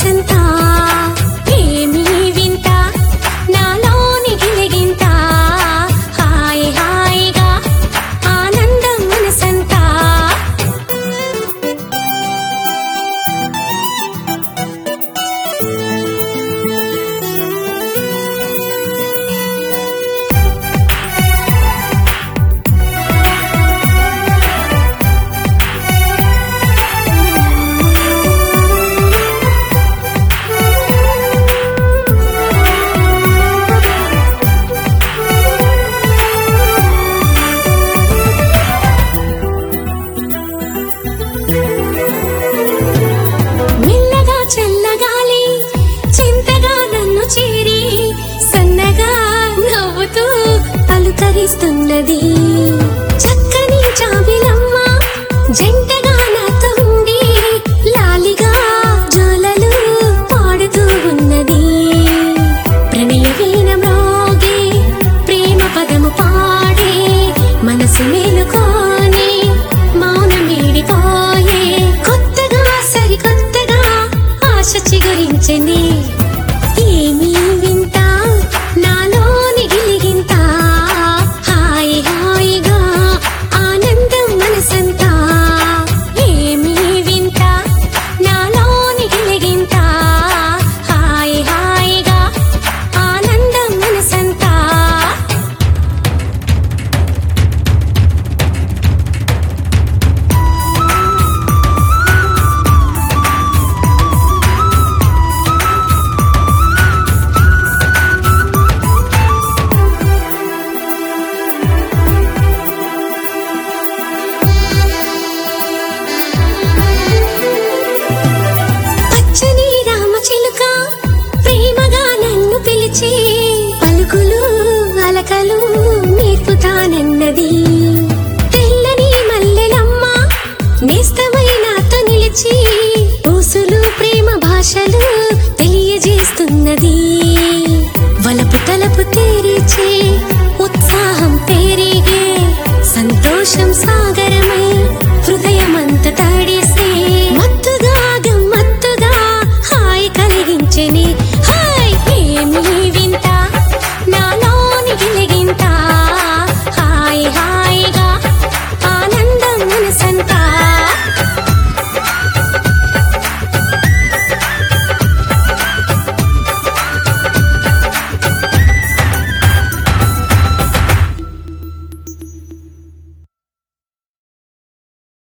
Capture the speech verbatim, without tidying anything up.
మనసంతా ఏమీ వింత నాలోని గిలిగింత హాయ్ హాయిగా ఆనందం మనసంతా మెల్లగా చల్లగాలి చింతగా నన్ను చేరి సన్నగా నవ్వుతూ పలుకరిస్తున్నది చక్కని జాబిలమ్మ జంటగా నాతో ఉండి లాలిగా జోలలు పాడుతూ ఉన్నది ప్రణయ వీణ మ్రోగే ప్రేమ పదము పాడే మనసు మేలుకోని మౌనం వీడిపోయే కొత్తగా సరికొత్తగా ఆశ చిగురించని ఏమీ వింత నాలోని గిలిగింత హాయ్ హాయిగా ఆనందం మనసంతా ఏమీ వింత నాలోని గిలిగింత హాయ్ హాయిగా ఆనందం మనసంతా పచ్చని రామచిలుక ప్రేమగా నన్ను పిలిచి పలుకులు అలకలు నేర్పుతానన్నది తెల్లని మల్లెలమ్మ నేస్తమై నాతో నిలిచి ఊసులు ప్రేమ భాషలు తెలియజేస్తున్నది వలపు తలపు తెరిచే ఉత్సాహం పెరిగే సంతోషం సాగరం